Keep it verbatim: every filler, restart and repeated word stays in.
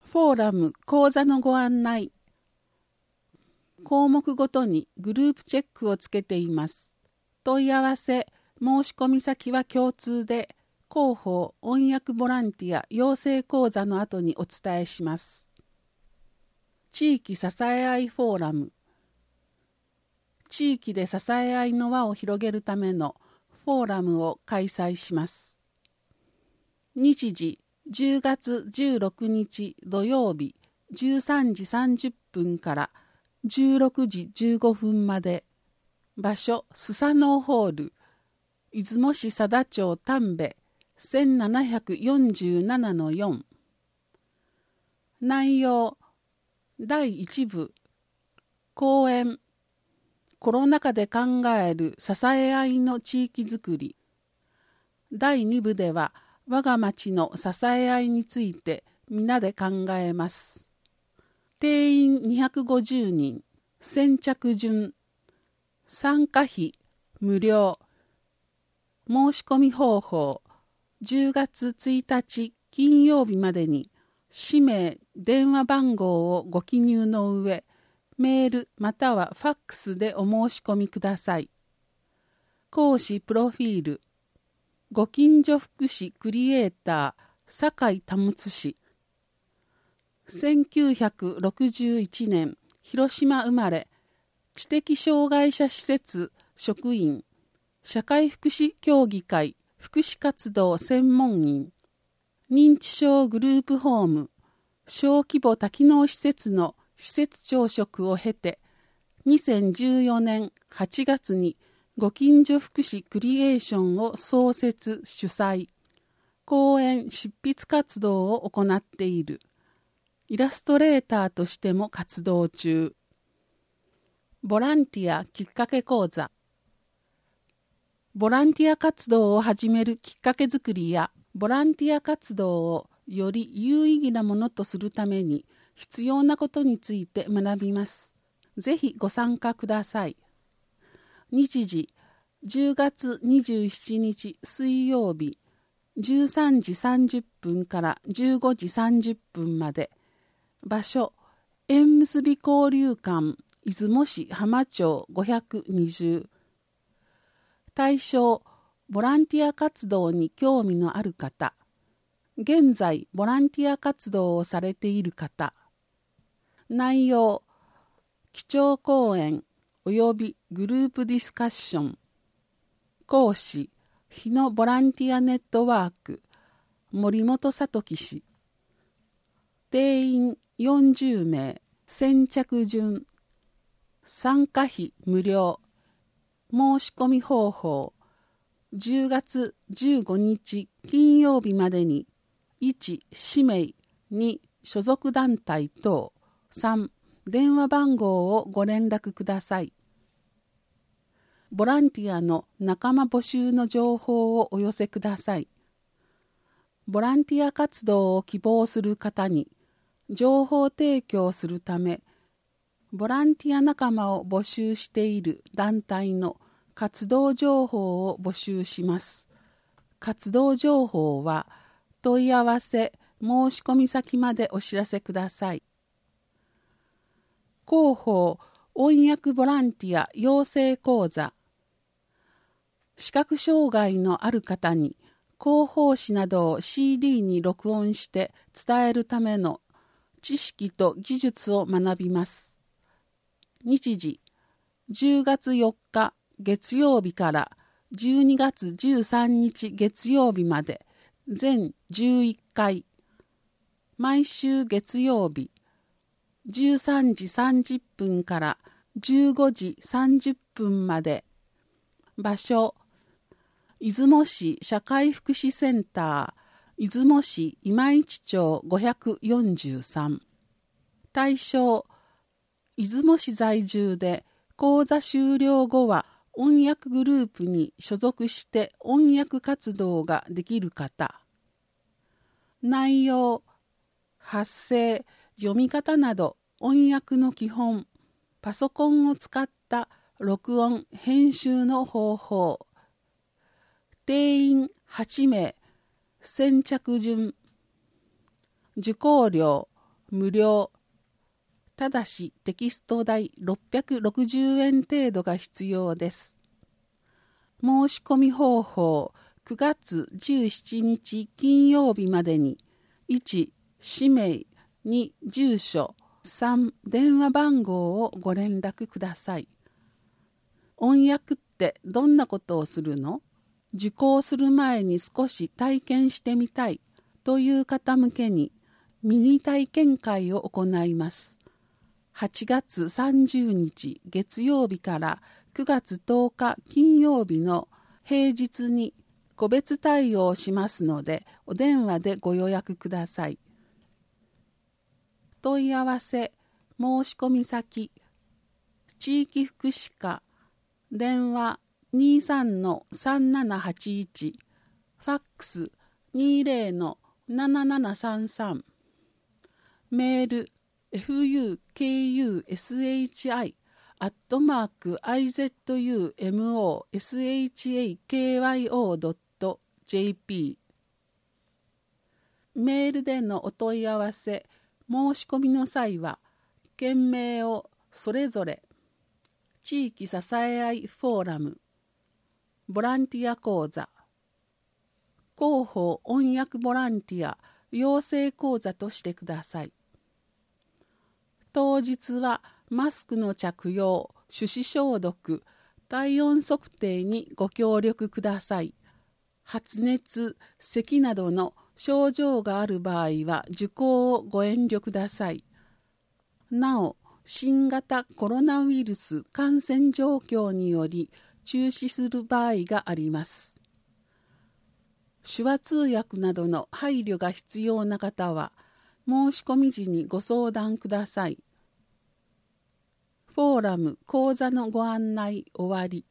フォーラム講座のご案内。項目ごとにグループチェックをつけています。問い合わせ、申し込み先は共通で、広報翻訳ボランティア養成講座の後にお伝えします。地域支え合いフォーラム。地域で支え合いの輪を広げるためのフォーラムを開催します。日時じゅうがつじゅうろくにち土曜日じゅうさんじさんじゅっぷんからじゅうろくじじゅうごふんまで。場所スサノーホール、出雲市佐田町丹部 せんななひゃくよんじゅうななのよん。内容だいいち部講演、コロナ禍で考える支え合いの地域づくり。だいに部では我が町の支え合いについて皆で考えます。定員にひゃくごじゅうにん、先着順、参加費無料。申し込み方法、じゅうがつついたち金曜日までに氏名、電話番号をご記入の上、メールまたはファックスでお申し込みください。講師プロフィール、ご近所福祉クリエイター、酒井保氏。せんきゅうひゃくろくじゅういちねん、広島生まれ、知的障害者施設職員、社会福祉協議会福祉活動専門員、認知症グループホーム、小規模多機能施設の施設長職を経て、にせんじゅうよねんはちがつにご近所福祉クリエーションを創設主催、講演執筆活動を行っている。イラストレーターとしても活動中。ボランティアきっかけ講座。ボランティア活動を始めるきっかけづくりや、ボランティア活動をより有意義なものとするために必要なことについて学びます。ぜひご参加ください。日時じゅうがつにじゅうしちにち水曜日じゅうさんじさんじゅっぷんからじゅうごじさんじゅっぷんまで。場所縁結び交流館出雲市浜町ごひゃくにじゅう。対象ボランティア活動に興味のある方、現在ボランティア活動をされている方。内容基調講演およびグループディスカッション。講師日野ボランティアネットワーク森本聡氏。定員よんじゅうめい、先着順。参加費無料。申し込み方法、じゅうがつじゅうごにち金曜日までにいち氏名、に所属団体等、さん電話番号をご連絡ください。ボランティアの仲間募集の情報をお寄せください。ボランティア活動を希望する方に情報提供するため、ボランティア仲間を募集している団体の活動情報を募集します。活動情報は問い合わせ、申し込み先までお知らせください。広報翻訳ボランティア養成講座。視覚障害のある方に広報誌などを シーディー に録音して伝えるための知識と技術を学びます。日時じゅうがつよっか月曜日からじゅうにがつじゅうさんにち月曜日まで全じゅういっかい。毎週月曜日じゅうさんじさんじゅっぷんからじゅうごじさんじゅっぷんまで。場所出雲市社会福祉センター出雲市今市町ごひゃくよんじゅうさん。対象出雲市在住で講座終了後は翻訳グループに所属して翻訳活動ができる方。内容発声、読み方など翻訳の基本、パソコンを使った録音・編集の方法。定員はちめい、先着順。受講料無料。ただしテキスト代ろっぴゃくろくじゅうえん程度が必要です。申し込み方法、くがつじゅうしちにち金曜日までに、いち、氏名、に、住所、さん、電話番号をご連絡ください。翻訳ってどんなことをするの？受講する前に少し体験してみたいという方向けにミニ体験会を行います。はちがつさんじゅうにち月曜日からくがつとおか金曜日の平日に個別対応しますので、お電話でご予約ください。問い合わせ、申し込み先、地域福祉課、電話 にじゅうさんのさんななはちいち、ファックス にじゅうのななななさんさん、メール エフユーケーユーエスエイチアイ アットマーク アイゼットユーエムオーエスエイチエーケーワイオードットジェーピー。メールでのお問い合わせ、申し込みの際は、件名をそれぞれ、地域支え合いフォーラム、ボランティア講座、広報翻訳ボランティア養成講座としてください。当日はマスクの着用、手指消毒、体温測定にご協力ください。発熱、咳などの症状がある場合は受講をご遠慮ください。なお、新型コロナウイルス感染状況により中止する場合があります。手話通訳などの配慮が必要な方は、申し込み時にご相談ください。フォーラム講座のご案内終わり。